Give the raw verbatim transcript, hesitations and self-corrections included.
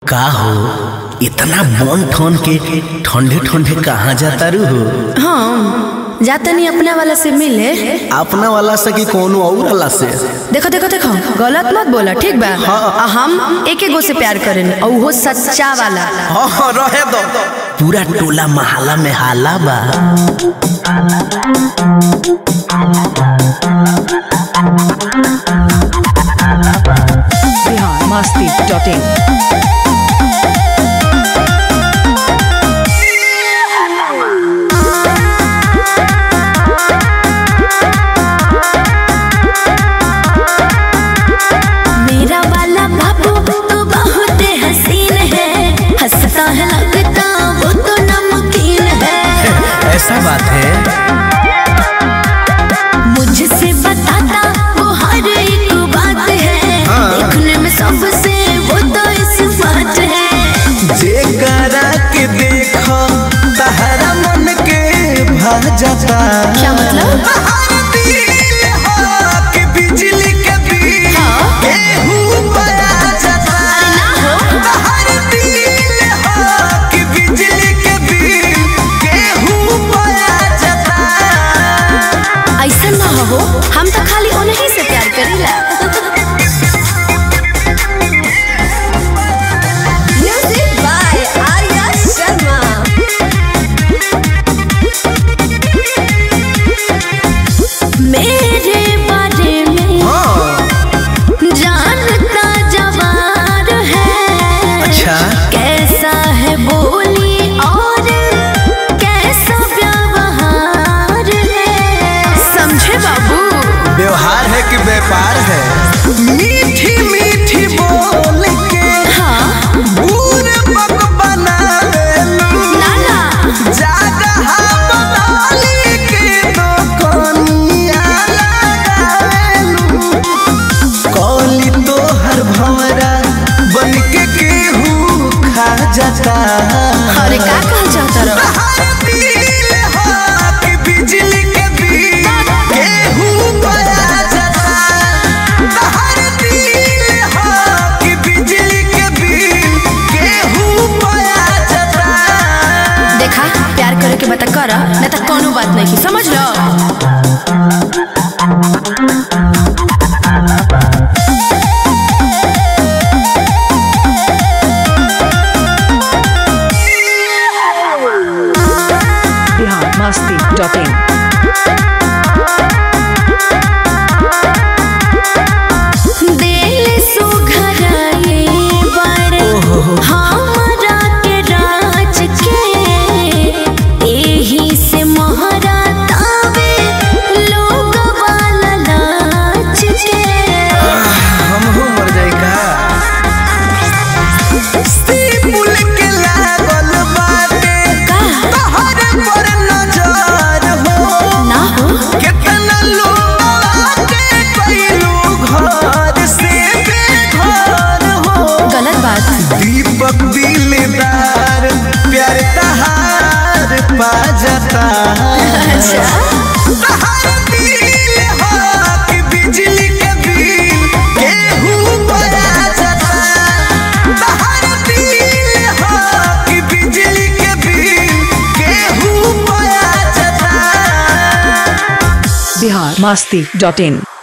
का हो इतना बन ठन के ठंडे ठंडे कहाँ जाता रू हो? हाँ जाता नहीं अपना वाला से मिले। अपना वाला से कि कोनो और वाला से? देखो देखो देखो गलत मत बोला ठीक बा। हाँ। हम एक एक गो से प्यार करें और वो सच्चा वाला। हाँ रहे दो पूरा टोला महला में हाला बा। Bihar Masti dot in. ऐसा बात है मुझसे बताता वो हर एक बात है। हाँ। देखने में सबसे वो तो इस बात है जे करा के देखो तहरा मन के भा जाता। क्या मतलब? हम तो खाली उन्हीं से प्यार करेला। Music by Arya Sharma. मेरे बारे में जानता जवार है। अच्छा कैसा है बोली और कैसा व्यवहार है। समझे बाबू? व्यवहार है कि व्यापार है? मीठी मीठी बोल के हाँ बूढ़ बक बना लेलू। नाना ज्यादा बदौली के दो कोनिया लगा लेलू। कौली तो हर भंवरा बन के केहू खा जाता। अरे का कहल चाहता रहो? के बता कर ना तो कोनो बात नहीं समझ लो। बिहार मस्ती डॉट इन। दीपक दिलदार प्यार तहार पा जाता। अच्छा तहार दिल हो कि बिजली के बिल केहू बजा जाता। तहार दिल हो कि बिजली के बिल केहू बजा जाता। बिहार मस्ती डॉट इन।